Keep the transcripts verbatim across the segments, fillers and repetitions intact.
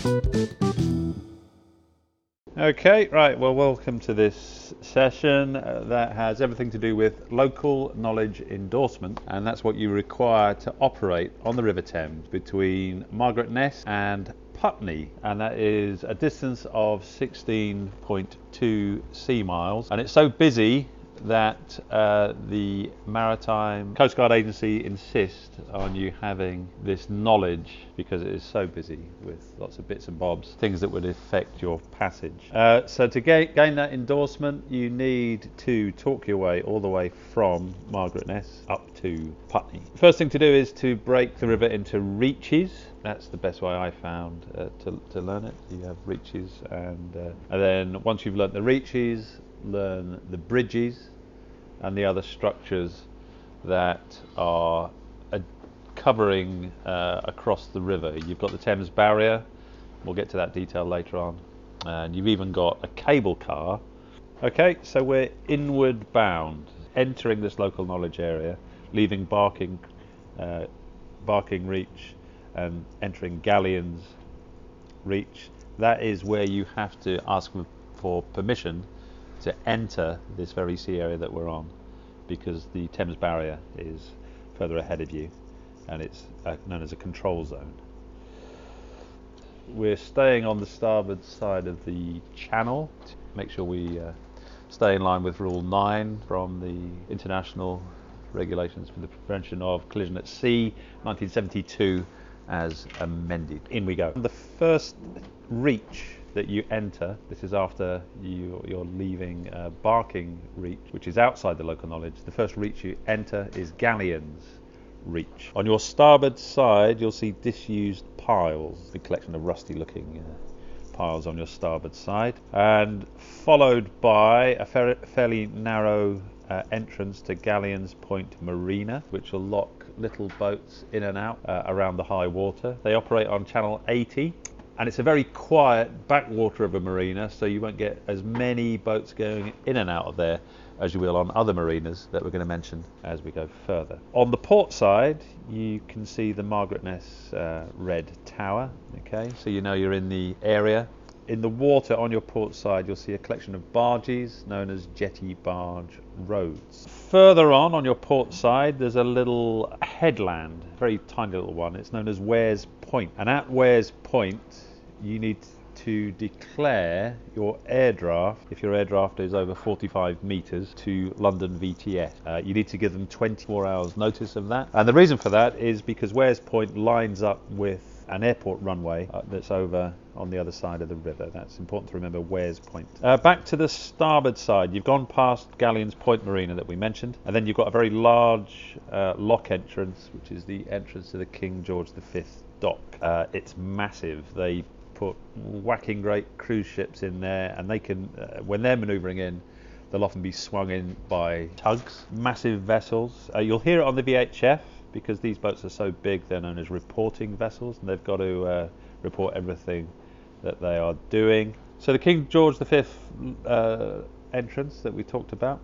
Okay, right, well, welcome to this session uh, that has everything to do with local knowledge endorsement, and that's what you require to operate on the River Thames between Margaret Ness and Putney, and that is a distance of sixteen point two sea miles, and it's so busy that uh, the Maritime Coast Guard Agency insist on you having this knowledge because it is so busy with lots of bits and bobs, things that would affect your passage. Uh, so to ga- gain that endorsement, you need to talk your way all the way from Margaret Ness up to Putney. First thing to do is to break the river into reaches. That's the best way I found uh, to, to learn it. You have reaches, and, uh, and then once you've learnt the reaches, learn the bridges and the other structures that are uh, covering uh, across the river. You've got the Thames Barrier, we'll get to that detail later on, and you've even got a cable car. Okay, so we're inward bound, entering this local knowledge area, leaving Barking, uh, Barking Reach and entering Galleons Reach. That is where you have to ask for permission to enter this very sea area that we're on, because the Thames Barrier is further ahead of you and it's uh, known as a control zone. We're staying on the starboard side of the channel to make sure we uh, stay in line with Rule nine from the International Regulations for the Prevention of Collision at Sea, nineteen seventy-two, as amended. In we go. The first reach that you enter, this is after you, you're leaving uh, Barking Reach, which is outside the local knowledge. The first reach you enter is Galleons Reach. On your starboard side, you'll see disused piles, a collection of rusty looking uh, piles on your starboard side, and followed by a fa- fairly narrow uh, entrance to Galleons Point Marina, which will lock little boats in and out uh, around the high water. They operate on channel eighty. And it's a very quiet backwater of a marina, so you won't get as many boats going in and out of there as you will on other marinas that we're going to mention as we go further. On the port side, you can see the Margaret Ness uh, red tower. Okay, so you know you're in the area. In the water on your port side, you'll see a collection of barges known as jetty barge roads. Further on, on your port side, there's a little headland, a very tiny little one. It's known as Wares Point. And at Wares Point, you need to declare your air draft, if your air draft is over forty-five metres, to London V T S. Uh, you need to give them twenty-four hours notice of that. And the reason for that is because Wares Point lines up with an airport runway uh, that's over on the other side of the river. That's important to remember, Wares Point. Uh, back to the starboard side, you've gone past Galleons Point Marina that we mentioned, and then you've got a very large uh, lock entrance, which is the entrance to the King George the Fifth dock. Uh, it's massive. They put whacking great cruise ships in there, and they can, uh, when they're manoeuvring in, they'll often be swung in by tugs, massive vessels. Uh, you'll hear it on the V H F, because these boats are so big, they're known as reporting vessels, and they've got to uh, report everything that they are doing. So the King George the Fifth uh, entrance that we talked about,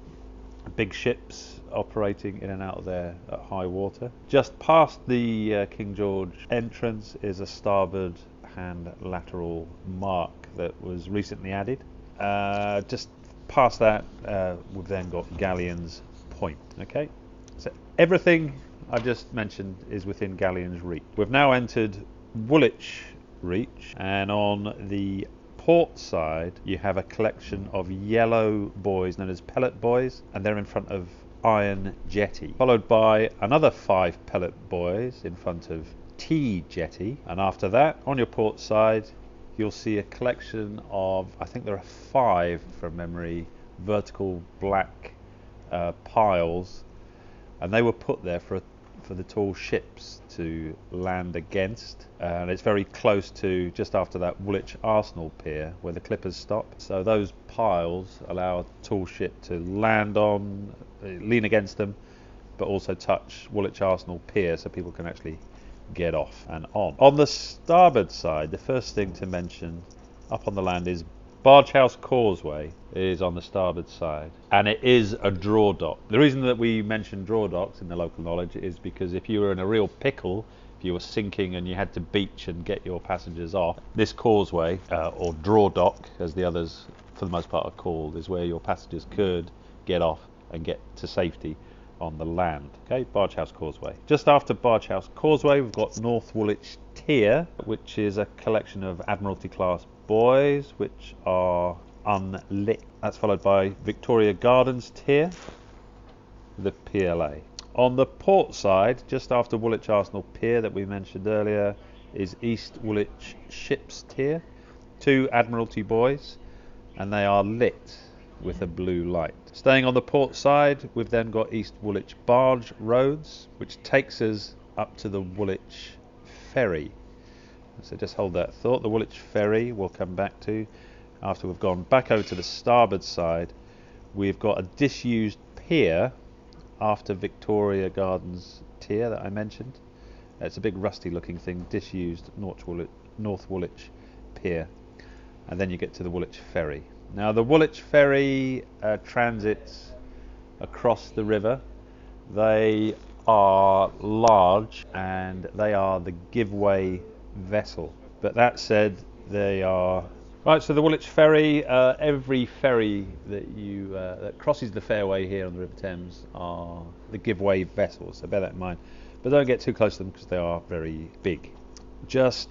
big ships operating in and out of there at high water. Just past the uh, King George entrance is a starboard hand lateral mark that was recently added. Uh, just past that, uh, we've then got Galleons Point. Okay, so everything I just mentioned is within Galleons Reach. We've now entered Woolwich Reach, and on the port side you have a collection of yellow buoys known as pellet buoys, and they're in front of Iron Jetty, followed by another five pellet buoys in front of T Jetty, and after that on your port side you'll see a collection of, I think there are five from memory, vertical black uh, piles, and they were put there for a for the tall ships to land against, and it's very close to, just after that, Woolwich Arsenal Pier where the clippers stop. So those piles allow a tall ship to land on, lean against them, but also touch Woolwich Arsenal Pier so people can actually get off and on. On the starboard side, the first thing to mention up on the land is Bargehouse Causeway is on the starboard side, and it is a draw dock. The reason that we mention draw docks in the local knowledge is because if you were in a real pickle, if you were sinking and you had to beach and get your passengers off, this causeway, uh, or draw dock as the others for the most part are called, is where your passengers could get off and get to safety on the land. Okay, Bargehouse Causeway. Just after Bargehouse Causeway, we've got North Woolwich Tier, which is a collection of Admiralty class buoys which are unlit. That's followed by Victoria Gardens Tier, the P L A. On the port side, just after Woolwich Arsenal Pier that we mentioned earlier, is East Woolwich Ships Tier, two Admiralty buoys, and they are lit with a blue light. Staying on the port side, we've then got East Woolwich Barge Roads, which takes us up to the Woolwich Ferry. So just hold that thought. The Woolwich Ferry we'll come back to after we've gone back over to the starboard side. We've got a disused pier after Victoria Gardens Tier that I mentioned. It's a big rusty looking thing, disused North Woolwich, North Woolwich Pier. And then you get to the Woolwich Ferry. Now the Woolwich Ferry uh, transits across the river. They are large and they are the giveaway vessel. But that said, they are... Right, so the Woolwich Ferry, uh, every ferry that you uh, that crosses the fairway here on the River Thames are the giveaway vessels, so bear that in mind. But don't get too close to them because they are very big. Just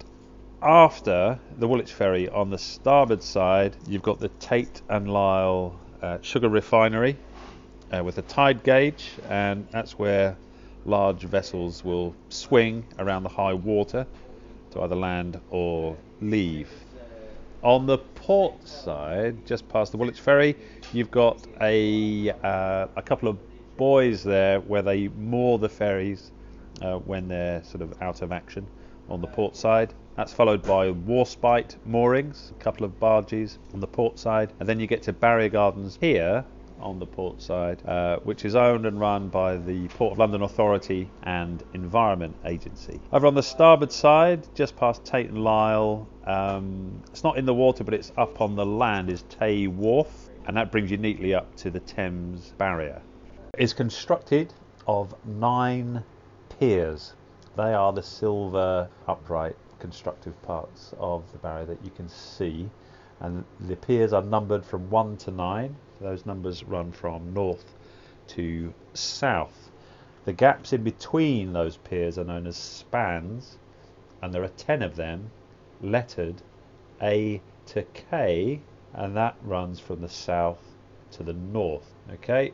after the Woolwich Ferry, on the starboard side, you've got the Tate and Lyle uh, sugar refinery uh, with a tide gauge, and that's where large vessels will swing around the high water to either land or leave. On the port side, just past the Woolwich Ferry, you've got a uh, a couple of buoys there where they moor the ferries uh, when they're sort of out of action on the port side. That's followed by Warspite moorings, a couple of barges on the port side, and then you get to Barrier Gardens here on the port side, uh, which is owned and run by the Port of London Authority and Environment Agency. Over on the starboard side, just past Tate and Lyle, um, it's not in the water but it's up on the land, is Tay Wharf, and that brings you neatly up to the Thames Barrier. It's constructed of nine piers. They are the silver upright constructive parts of the barrier that you can see, and the piers are numbered from one to nine. Those numbers run from north to south. The gaps in between those piers are known as spans, and there are ten of them lettered A to K, and that runs from the south to the north. Okay,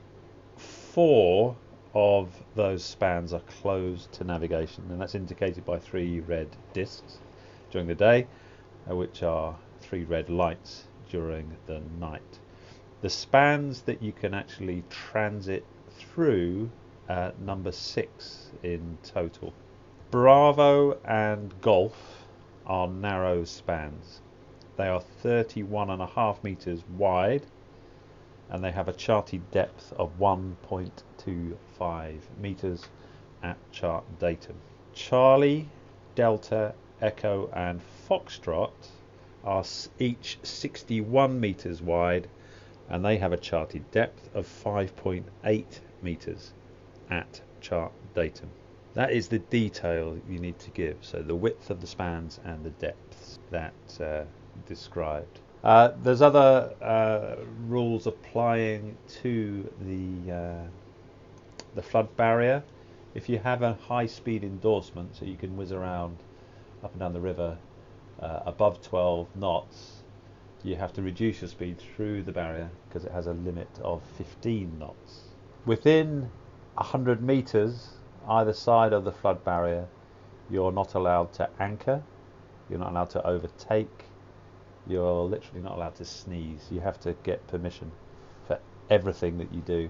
four of those spans are closed to navigation, and that's indicated by three red discs during the day, uh, which are three red lights during the night. The spans that you can actually transit through, uh, number six in total. Bravo and Golf are narrow spans. They are thirty-one and a half meters wide, and they have a charted depth of one point two five meters at chart datum. Charlie, Delta, Echo and Foxtrot are each sixty-one meters wide, and they have a charted depth of five point eight meters at chart datum. That is the detail you need to give, so the width of the spans and the depths that uh, described. Uh, there's other uh, rules applying to the uh, the flood barrier. If you have a high-speed endorsement, so you can whiz around up and down the river uh, above twelve knots, you have to reduce your speed through the barrier because it has a limit of fifteen knots. Within one hundred meters either side of the flood barrier, you're not allowed to anchor, you're not allowed to overtake, you're literally not allowed to sneeze. You have to get permission for everything that you do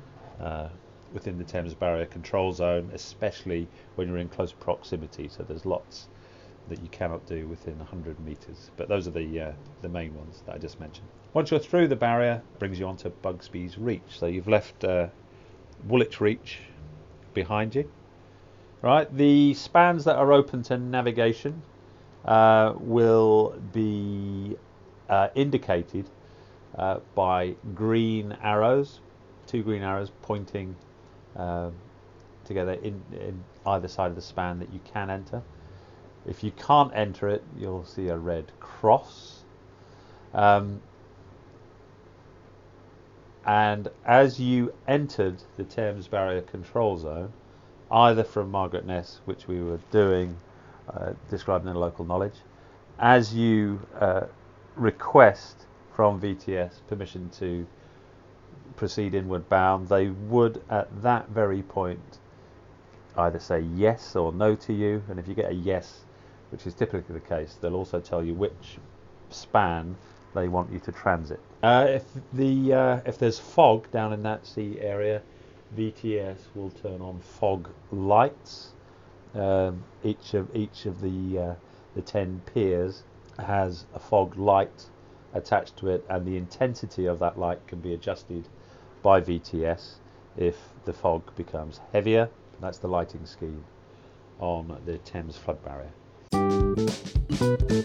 uh, within the Thames Barrier control zone, especially when you're in close proximity. So there's lots that you cannot do within one hundred meters, but those are the uh, the main ones that I just mentioned. Once you're through the barrier, it brings you onto Bugsby's Reach. So you've left uh, Woolwich Reach behind you. Right, the spans that are open to navigation uh, will be uh, indicated uh, by green arrows, two green arrows pointing uh, together in, in either side of the span that you can enter. If you can't enter it, you'll see a red cross. Um, and as you entered the Thames Barrier Control Zone, either from Margaret Ness, which we were doing, uh, describing the local knowledge, as you uh, request from V T S permission to proceed inward bound, they would at that very point either say yes or no to you, and if you get a yes, which is typically the case, they'll also tell you which span they want you to transit. Uh, if the uh, if there's fog down in that sea area, V T S will turn on fog lights. Um, each of each of the uh, the ten piers has a fog light attached to it, and the intensity of that light can be adjusted by V T S if the fog becomes heavier. That's the lighting scheme on the Thames flood barrier.